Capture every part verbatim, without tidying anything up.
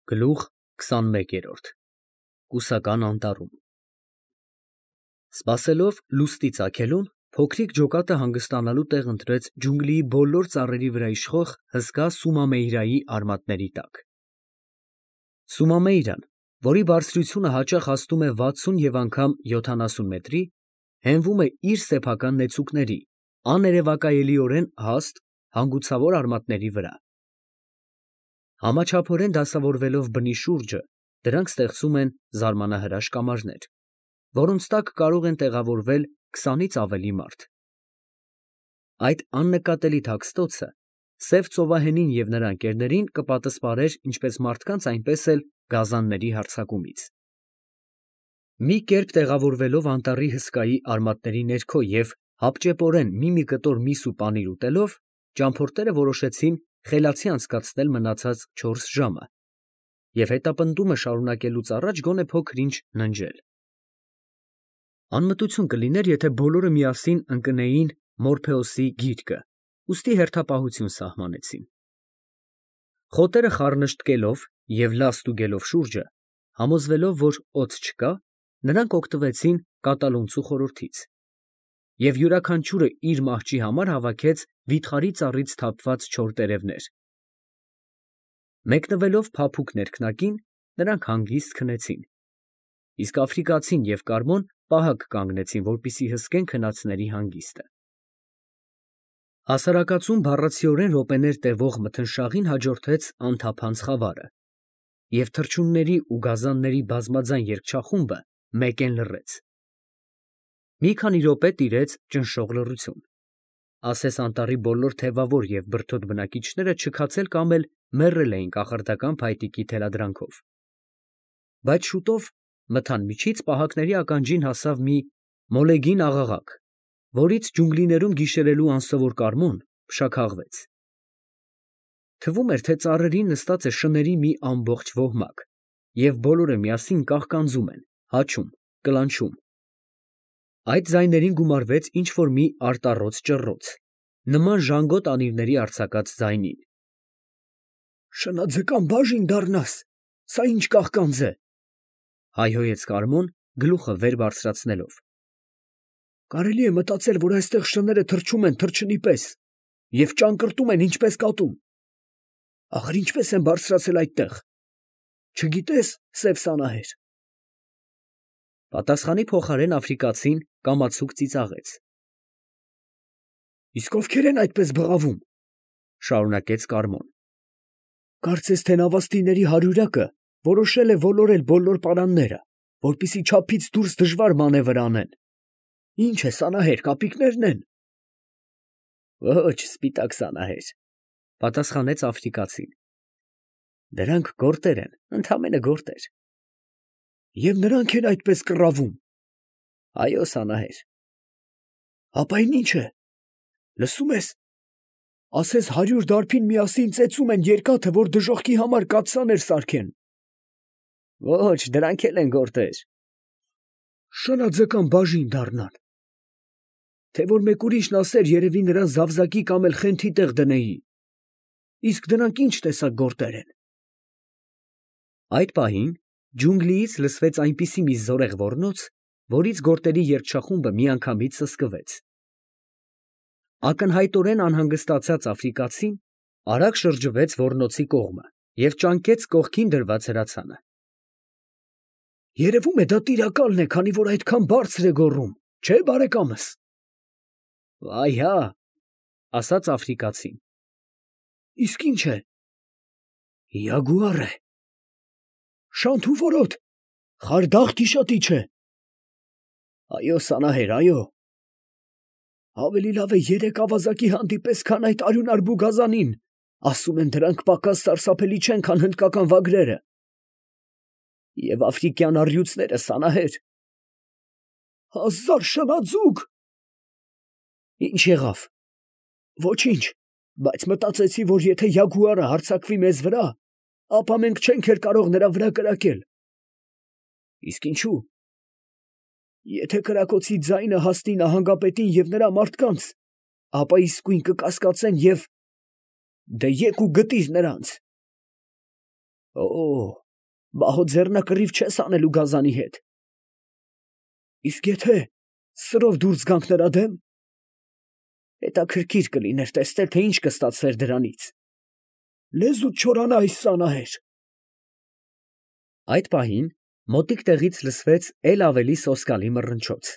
Գլուխ քսանմեկերորդ Կուսական անտառում Սպասելով լուստի ծագելուն, փոքրիկ ջոկատը հանգստանալու տեղ ընտրեց ջունգլիի բոլոր ծառերի վրա իշխող հսկա Սումամեյրայի արմատների տակ։ Սումամեյրան, որի բարձրությունը հաճախ հասնում է վաթսուն և անգամ յոթանասուն մետրի, հենվում է իր սեփական նեցուկների, աներևակայելիորեն հաստ, հանգուցավոր արմատների վրա։ Համաչափորեն դասավորվելով բնի շուրջը, դրանք ստեղծում են զարմանահրաշ կամարներ, որոնց տակ կարող են տեղավորվել քսանից ավելի մարդ։ Այդ աննկատելի թաքստոցը սև ծովահենին և նրա ընկերներին կպատսպարեր ինչպես մարդկանց, այնպես էլ գազանների հարձակումից։ Մի կերպ տեղավորվելով անտառի հսկայի արմատների ներքո և հապճեպորեն մի֊մի կտոր միս ու պանիր ուտելով, ճամփորդները որոշեցին խելացի անցկացնել մնացած չորս ժամը և հետապնդումը շարունակելուց առաջ գոնե փոքր-ինչ ննջել։ Անմտություն կլիներ, եթե բոլորը միասին ընկնեին Մորփեոսի գիրկը, ուստի հերթապահություն սահմանեցին։ Խոտերը խառնշտկելով և լավ ստուգելով շուրջը, համոզվելով, որ օձ չկա, նրանք օգտվեցին կատալոնցու խորհրդից և յուրաքանչյուրը իր մահճի համար հավաքեց վիթխարի ծառից թափված չոր տերևներ։ Մեկնվելով փափուկ ներքնակին, նրանք հանգիստ քնեցին, իսկ աֆրիկացին և կարմոն պահակ կանգնեցին, որպեսզի հսկեն քնածների հանգիստը։ Հասարակածում բառացիորեն րոպեներ տևող մթնշաղին հաջորդեց անթափանց խավարը, և թռչունների ու գազանների բազմաձայն երգչախումբը մեկեն լռեց։ Մի քանի րոպե տիրեց ճնշող լռություն, ասես անտառի բոլոր թևավոր և բրդոտ բնակիչները չքացել կամ էլ մեռել էին կախարդական փայտիկի թելադրանքով։ Բայց շուտով մթան միջից պահակների ականջին հասավ մի մոլեգին աղաղակ, որից ջունգլիներում գիշերելու անսովոր կարմոն փշաքաղվեց։ Թվում էր, թե ծառերին նստած է շների մի ամբողջ ոհմակ, և բոլորը միասին կաղկանձում են, հաչում, կլանչում։ Այդ ձայներին գումարվեց ինչ֊որ մի արտառոց ճռռոց, նման ժանգոտ անիվների արձակած ձայնին։ «Շնաձկան բաժին դառնաս, սա ի՞նչ կաղկանձ է», հայհոյեց կարմոն, գլուխը վեր բարձրացնելով։ «Կարելի է մտածել, որ այստեղ շները թռչում են թռչնի պես և ճանկռտում են ինչպես կատուն։ Ախր ինչպե՞ս են բարձրացել այդտեղ, չգիտե՞ս, սև սանահեր»։ Պատասխանի փոխարեն աֆրիկացին կամացուկ ծիծաղեց։ «Իսկ ովքեր են այդպես բղավում», շարունակեց կարմոն։ «Կարծես թե նավաստիների հարյուրյակը որոշել է ոլորել բոլոր պարանները, որպեսզի չափից դուրս դժվար մանևր անեն։ Ի՞նչ է, սանահեր, կապիկնե՞րն են»։ «Ոչ, սպիտակ սանահեր», պատասխանեց աֆրիկացին։ «Դրանք գորտեր են, ընդամենը գորտեր»։ «Եվ նրանք են այդպես կռավում»։ «Այո, սանահեր»։ «Ապա այն ի՞նչ է, լսում ես, ասես հարյուր դարբին միասին ծեծում են երկաթը, որ դժոխքի համար կաթսաներ սարքեն»։ «Ոչ, դրանք էլ են գորտեր»։ «Շնաձկան բաժին դառնան։ Թե որ մեկ ուրիշն ասեր, երևի նրան զավզակի կամ էլ խենթի տեղ դնեի։ Իսկ դրանք ի՞նչ տեսակ գորտեր են»։ Այդ պահին ջունգլիից լսվեց այնպիսի մի զորեղ ոռնոց, որից գորտերի երգչախումբը միանգամից սսկվեց։ Ակնհայտորեն անհանգստացած աֆրիկացին արագ շրջվեց ոռնոցի կողմը և ճանկեց կողքին դրված հրացանը։ «Երևում է, դա տիրակալն է, քանի որ այդքան բարձր է գոռում, չէ՞, բարեկամս»։ «Վայ հա», ասաց աֆրիկացին։ «Իսկ ի՞նչ է»։ «Յագուար է»։ «Շանթ ու որոտ, խարդախ գիշատիչ է»։ «Այո, սանահեր, այո»։ «Ավելի լավ է երեք ավազակի հանդիպես, քան այդ արյունարբու գազանին, ասում են, դրանք պակաս սարսափելի չեն, քան հնդկական վագրերը»։ «Եվ աֆրիկյան առյուծները, սանահեր»։ «Հազար շնաձուկ»։ «Ի՞նչ եղավ»։ «Ոչինչ, բայց մտածեցի, որ եթե յագուարը հարձակվի մեզ վրա, ապա մենք չենք էլ կարող նրա վրա կրակել»։ «Իսկ ինչու»։ «Եթե կրակոցի ձայնը հասնի նահանգապետին և նրա մարդկանց, ապա իսկույն կկասկածեն և… դե եկ ու գտիր նրանց»։ Օ, բահո ձեռնակռիվ չես անելու գազանի հետ։ Իսկ եթե սրով դուրս գանք նրա դեմ, հետաքրքիր կլիներ տեսնել, թե ինչ կստացվեր դրանից։ Լեզուդ չորանա այս սանահեր։ Այդ պահին մոտիկ տեղից լսվեց էլ ավելի սոսկալի մռնչոց։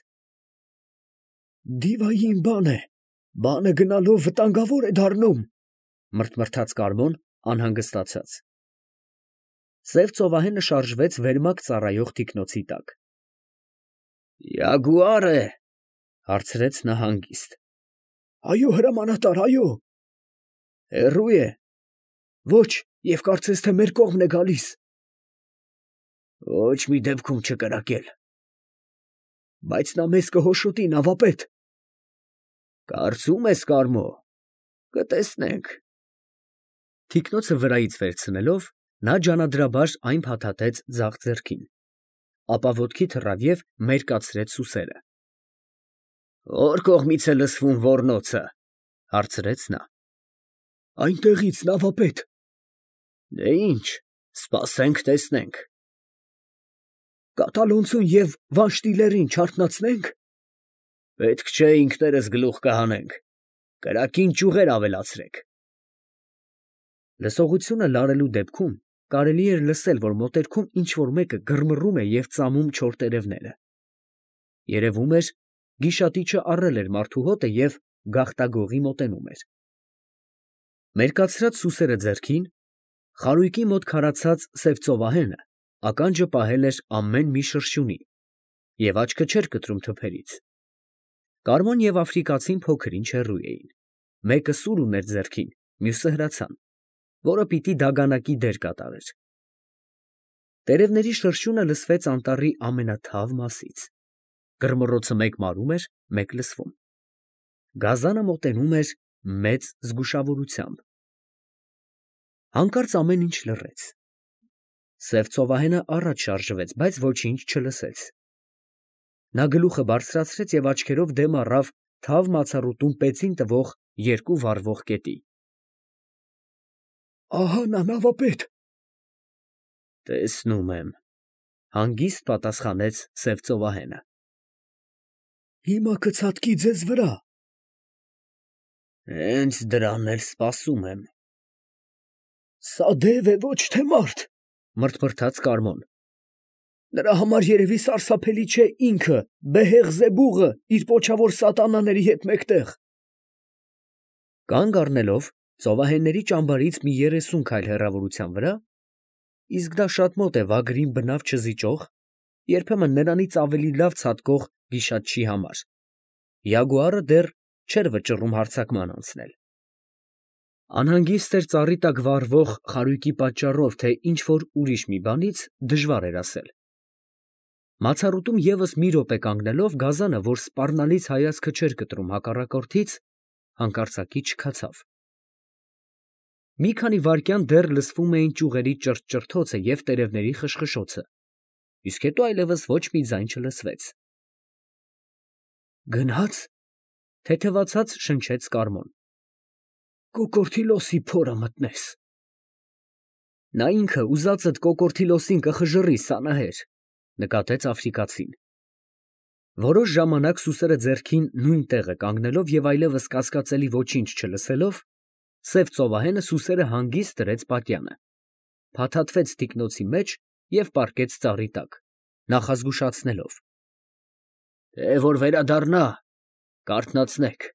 Դիվային բան է, բանը գնալով վտանգավոր է դառնում, մրթմրթաց Կարմոն անհանգստացած։ Սև ծովահենը շարժվեց վերմակ ծառայող թիկնոցի տակ։ Յագուար է, հարցրեց նա հանգիստ։ Այո, հրամանատար, այո։ Հեռու է։ Ոչ, և կարծես թե մեր կողմն է գալիս։ Ոչ մի դեպքում չկրակել։ Բայց նա մեզ կհոշոտի, նավապետ։ Կարծում ես, Կարմո, կտեսնենք։ Թիկնոցը վրայից վերցնելով, նա ջանադրաբար այն փաթաթեց ձախ ձեռքին, ապա ոտքի թռավ և մերկացրեց սուսերը։ Ո՞ր կողմից է լսվում ոռնոցը, հարցրեց նա։ Այնտեղից, նավապետ։ Դե ինչ, սպասենք տեսնենք։ Կատալոնցուն և Վանշտիլերին չարթնացնե՞նք։ Պետք չէ ինքներս գլուխ կհանենք, կրակին ճյուղեր ավելացրեք։ Լսողությունը լարելու դեպքում կարելի էր լսել, որ մոտերքում ինչ֊որ մեկը գրմռում է և ծամում չոր տերևները։ Երևում էր, գիշատիչը առել էր մարդու հոտը և գաղտագողի մոտենում էր։ Մերկացրած սուսերը ձեռքին, խարույկի մոտ քարացած սև ծովահենը ականջը պահել էր ամեն մի շրշյունի և աչքը չէր կտրում թփերից։ Կարմոն և աֆրիկացին փոքր-ինչ հեռու էին, մեկը սուր ուներ ձեռքին, մյուսը հրացան, որը պիտի դագանակի դեր կատարեր։ Տերևների շրշյունը լսվեց անտառի ամենաթավ մասից։ Գրմռոցը մեկ մարում էր, մեկ լսվում։ Գազանը մոտենում էր մեծ զգուշավորությամբ։ Հանկարծ ամեն ինչ լռեց։ Սև ծովահենը առաջ շարժվեց, բայց ոչինչ չլսեց։ Նա գլուխը բարձրացրեց և աչքերով դեմ առավ թավ մացառուտում պեցին տվող երկու վառվող կետի։ Ահա նա, նավապետ։ Տեսնում եմ, հանգիստ պատասխանեց սև ծովահենը։ Հիմա կցատկի ձեզ վրա։ Հենց դրան էլ սպասում եմ։ Սա դև է, ոչ թե մարդ, մրթմրթաց Կարմոն։ Նրա համար երևի սարսափելի չէ ինքը, Բեհեղզեբուղը, իր պոչավոր սատանաների հետ մեկտեղ։ Կանգ առնելով, ծովահենների ճամբարից մի երեսուն քայլ հեռավորության վրա, իսկ դա շատ մոտ է վագրին բնավ չզիջող, երբեմն նրանից ավելի լավ ցատկող գիշատչի համար, յագուարը դեռ չէր վճռում հարձակման անցնել։ Անհանգիստ էր ծառի տակ վառվող խարույկի պատճառով, թե ինչ֊որ ուրիշ մի բանից դժվար էր ասել։ Մացառուտում ևս մի րոպե կանգնելով, գազանը, որ սպառնալից հայացքը չէր կտրում հակառակորդից, հանկարծակի չքացավ։ Մի քանի վայրկյան դեռ լսվում էին ճյուղերի ճրթ֊ճրթոցը և տերևների խշխշոցը, իսկ հետո այլևս ոչ մի ձայն չլսվեց։ Գնա՞ց, թեթևացած շնչեց Կարմոն։ Կոկորդիլոսի փորը մտնես։ Նա ինքը ուզածդ Կոկորդիլոսին կխժռի, սանահեր, նկատեց աֆրիկացին։ Որոշ ժամանակ սուսերը ձեռքին նույն տեղը կանգնելով և այլևս կասկածելի ոչինչ չլսելով, սև ծովահենը սուսերը հանգիստ դրեց պատյանը, փաթաթվեց թիկնոցի մեջ և պառկեց ծառի տակ, նախազգուշացնելով. Թե որ վերադառնա, կարթնացնեք։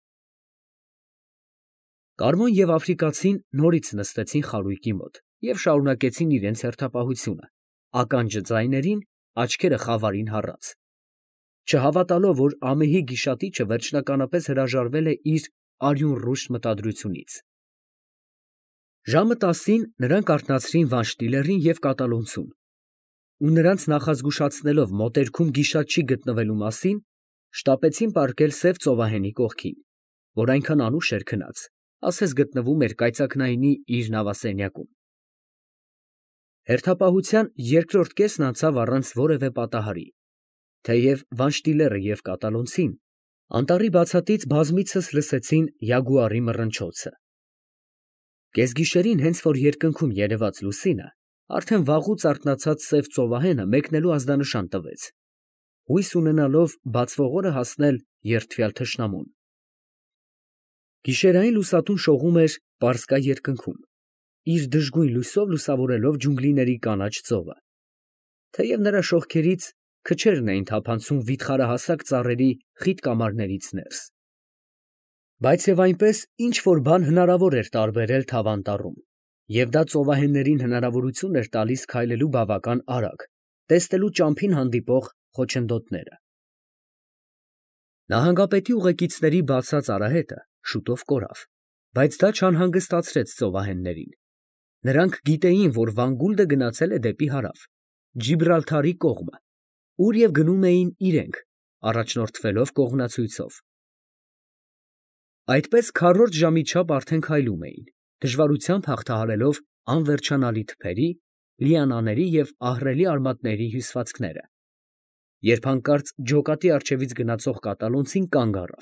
Կարմոն և աֆրիկացին նորից նստեցին խարույկի մոտ և շարունակեցին իրենց հերթապահությունը, ականջը ձայներին, աչքերը խավարին հառած, չհավատալով, որ ամեհի գիշատիչը վերջնականապես հրաժարվել է իր արյունռուշ մտադրությունից։ Ժամը տասին նրանք արթնացրին Վանշտիլերին և կատալոնցուն, ու նրանց նախազգուշացնելով մոտերքում գիշատչի գտնվելու մասին, շտապեցին պառկել սև ծովահենի կողքին, որ այնքան անուշ էր քնած, ասես գտնվում էր կայծակնայինի իր նավասենյակում։ Հերթապահության երկրորդ կեսն անցավ առանց որևէ պատահարի, թեև Վանշտիլերը և կատալոնցին անտառի բացատից բազմիցս լսեցին յագուարի մռնչոցը։ Կեսգիշերին, հենց որ երկնքում երևաց լուսինը, Արդեն վաղուց արթնացած սև ծովահենը մեկնելու ազդանշան տվեց, հույս ունենալով բացվող օրը հասնել երդվյալ թշնամուն։ Գիշերային լուսատուն շողում էր Պարսկա երկնքում, իր դժգույն լույսով լուսավորելով ջունգլիների կանաչ ծովը, թեև նրա շողքերից քչերն էին թափանցում վիթխարահասակ ծառերի խիտ կամարներից ներս։ Բայց և այնպես ինչ-որ բան հնարավոր էր տարբերել Թավանտառում, և դա ծովահեններին հնարավորություն էր տալիս քայլելու բավական արագ, տեսնելու ճամփին հանդիպող խոչընդոտները։ Նահանգապետի ուղեկիցների բացած արահետը շուտով կորավ, բայց դա չանհանգստացրեց ծովահեններին։ Նրանք գիտեին, որ Վանգուլդը գնացել է դեպի հարավ, Ջիբրալթարի կողմը, ուր և գնում էին իրենք, առաջնորդվելով կողմնացույցով։ Այդպես քառորդ ժամի չափ արդեն քայլում էին, դժվարությամբ հաղթահարելով անվերջանալի թփերի, լիանաների և ահռելի արմատների հյուսվածքները, երբ հանկարծ ջոկատի առջևից գնացող կատալոնցին կանգ առավ։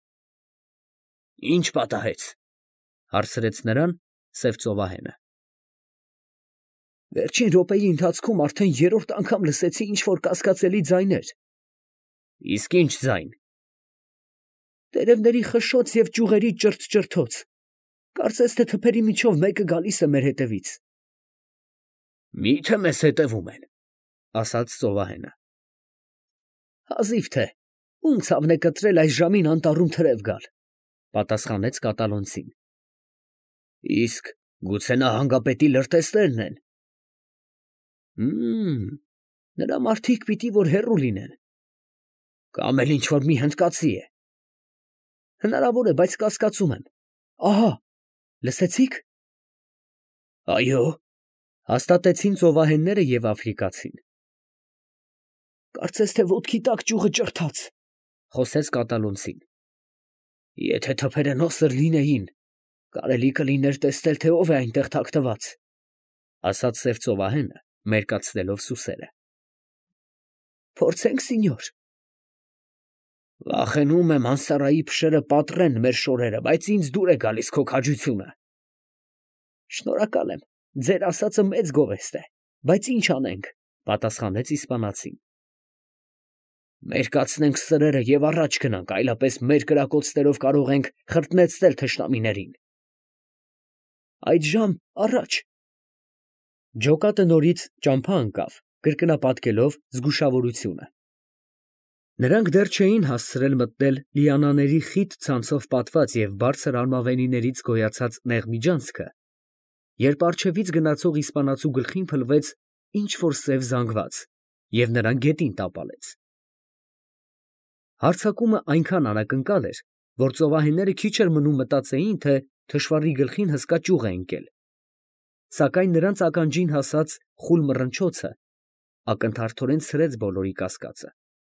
֊ Ի՞նչ պատահեց, ֊ հարցրեց նրան սև ծովահենը։ ֊ Վերջին րոպեի ընթացքում արդեն երրորդ անգամ լսեցի ինչ֊որ կասկածելի ձայներ։ ֊ Իսկ ի՞նչ ձայն։ ֊ Տերևների խշշոց և ճյուղերի ճրթ֊ճրթոց. կարծես թե թփերի միջով մեկը գալիս է մեր հետևից։ ֊ Մի՞թե մեզ հետևում են, ֊ ասաց ծովահենը։ ֊ Հազիվ թե, ում ցավն է կտրել այս ժամին անտառում թրև գալ, ֊ պատասխանեց կատալոնցին։ ֊ Իսկ գուցե նահանգապետի լրտեսնե՞րն են։ ֊ Հը՛մմ, նրա մարդիկ պիտի որ հեռու լինեն։ ֊ Կամ էլ ինչ֊որ մի հնդկացի է։ ֊ Հնարավոր է, բայց կասկածում եմ։ Ահա! Լսեցի՞ք։ ֊ Այո, ֊ հաստատեցին ծովահենները և աֆրիկացին։ ֊ Կարծես թե ոտքի տակ ճյուղը ճրթաց, ֊ խոսեց կատալոնցին։ ֊ Եթե թփերը նոսր լինեին, կարելի կլիներ տեսնել, թե ով է այնտեղ թաքնված, ֊ ասաց սև ծովահենը, մերկացնելով սուսերը։ ֊ Փորձենք, սինյոր։ ֊ Վախենում եմ Անսարայի փշերը պատռեն մեր շորերը, բայց ինձ դուր է գալիս քո քաջությունը։ ֊ Շնորհակալ եմ, ձեր ասածը մեծ գովեստ է, բայց ի՞նչ անենք, ֊ պատասխանեց իսպանացին։ ֊ Մերկացնենք սրերը և առաջ գնանք, այլապես մեր կրակոցներով կարող ենք խրտնեցնել թշնամիներին։ ֊ Այդժամ առաջ։ Ջոկատը նորից ճամփա ընկավ, կրկնապատկելով զգուշավորությունը։ Նրանք դեռ չէին հասցրել մտնել լիանաների խիտ ցանցով պատված և բարձր արմավենիներից գոյացած նեղ միջանցքը, երբ առջևից գնացող իսպանացու գլխին փլվեց ինչ֊որ սև զանգված և նրան գետին տապալեց։ Հարձակումը այնքան անակնկալ էր, որ ծովահենները քիչ էր մնում մտածեին, թե թշվառի գլխին հսկա ճյուղ է ընկել, սակայն նրանց ականջին հասած խուլ մռնչոցը ակնթարթորեն ցրեց բոլորի կասկածը։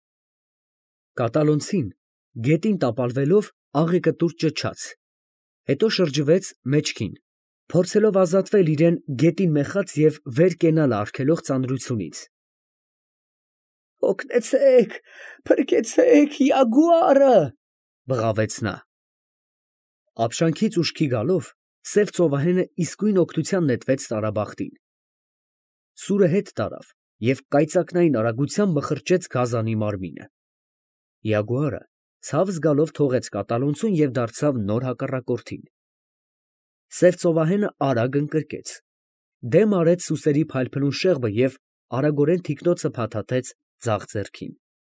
Կատալոնցին գետին տապալվելով աղեկտուր ճչաց, հետո շրջվեց մեջքին, փորձելով ազատվել իրան գետին մեխած և վեր կենալ արգելող ծանրությունից։ ֊ Օգնեցե՛ք, փրկեցե՛ք, յագուարը, ֊ բղավեց նա։ Ապշանքից ուշքի գալով, սև ծովահենը իսկույն օգնության նետվեց տարաբախտին։ Սուրը հետ տարավ և կայծակնային արագությամբ մխրճեց գազանի մարմինը։ Յագուարը ցավ զգալով թողեց կատալոնցուն և դարձավ նոր հակառակորդին։ Սև ծովահենը արագ ընկրկեց, դեմ արեց սուսերի փայլփլուն շեղբը և արագորեն թիկնոցը փաթաթեց ձախ ձեռքին։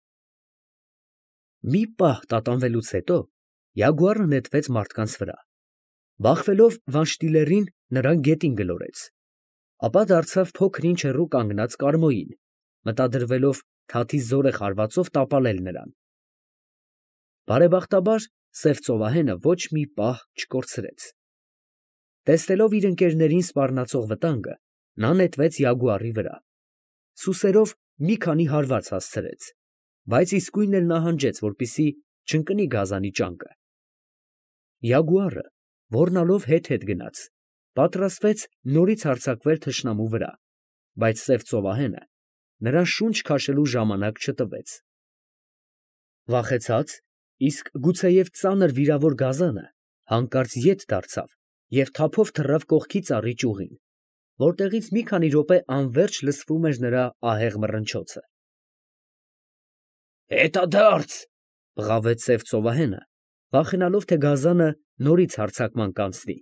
Մի պահ տատանվելուց հետո յագուարը նետվեց մարդկանց վրա։ Բախվելով Վանշտիլերին, նրան գետին գլորեց, ապա դարձավ փոքր֊ինչ հեռու կանգնած Կարմոյին, մտադրվելով թաթի զորեղ հարվածով տապալել նրան։ Բարեբախտաբար սև ծովահենը ոչ մի պահ չկորցրեց։ Տեսնելով իր ընկերներին սպառնացող վտանգը, նա նետվեց յագուարի վրա, սուսերով մի քանի հարված հասցրեց, բայց իսկույն էլ նահանջեց, որպեսզի չընկնի գազանի ճանկը։ Յագուարը, ոռնալով հետ֊հետ գնաց, պատրաստվեց նորից հարձակվել թշնամու վրա, բայց սև ծովահենը նրան շունչ քաշելու ժամանակ չտվեց։ Վախեցած, իսկ գուցեև ծանր վիրավոր գազանը հանկարծ ետ դարձավ և թափով թռավ կողքի ծառի ճյուղին, որտեղից մի քանի րոպե անվերջ լսվում էր նրա ահեղ մռնչոցը։ Հետադարձ, բղավեց սև ծովահենը, վախենալով, թե գազանը նորից հարձակման կանցնի։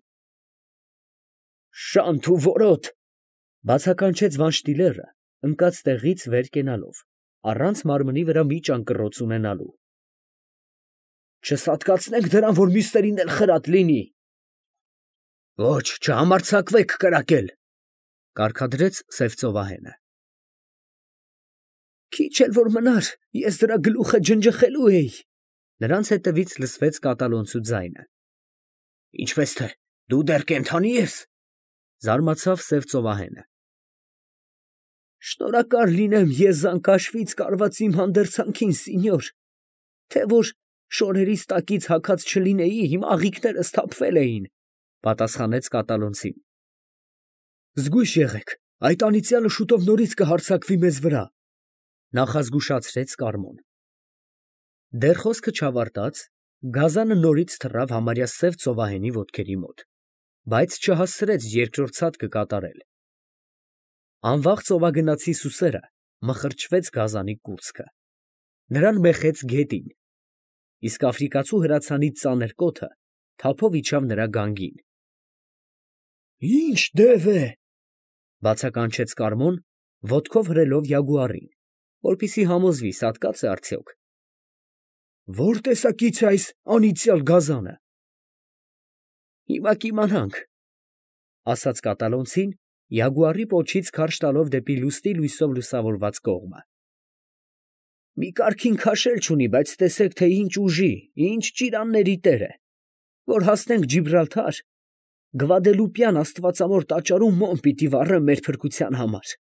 Շանթ ու որոտ, բացականչեց Վանշտիլերը, ընկած տեղից վեր կենալով, առանց մարմնի վրա մի ճանկռոց ունենալու։ Չսատկացնենք դրան, որ մյուսներին էլ խրատ լինի։ Ոչ, չհամարձակվեք կրակել, կարգադրեց սև ծովահենը։ Քիչ էլ որ մնար, ես դրա գլուխը ջնջխելու էի։ Նրանց հետևից լսվեց կատալոնցու ձայնը։ Ինչպես թե, դու դեռ կենդանի ես, զարմացավ սև ծովահենը։ Շնորհակալ լինեմ եզան կաշվից կարված իմ հանդերձանքին, սինյոր, թե որ շորերիս տակից հագած չլինեի, իմ աղիքներս թափվել էին, պատասխանեց կատալոնցին։ Զգույշ եղեք, այդ անիծյալը շուտով նորից կհարձակվի մեզ վրա, նախազգուշացրեց Կարմոն։ Դեռ խոսքը չավարտած, գազանը նորից թռավ համարյա սև ծովահենի ոտքերի մոտ, բայց չհասցրեց երկրորդ ցատկը կատարել։ Անվաղ ծովագնացի սուսերը մխրճվեց գազանի կուրծքը, նրան մեխեց գետին, իսկ աֆրիկացու հրացանի ծանր կոթը թափով իջավ նրա գանգին։ Ինչ դև է, բացականչեց Կարմոն, ոտքով հրելով յագուարին, որպեսզի համոզվի սատկած է արդյոք։ Որ տեսակից է այս անիծյալ գազանը։ Հիմա կիմանանք, ասաց կատալոնցին, յագուարի պոչից քարշ տալով դեպի լուսնի լույսով լուսավորված կողմը։ Մի կարգին քաշել չունի, բայց տեսեք, թե ինչ ուժի, ինչ ճիրանների տեր է, որ հասնենք Ջիբրալթար, Գվադելուպյան աստվածամոր տաճարում մոմ պիտի վառեմ մեր փրկության համար։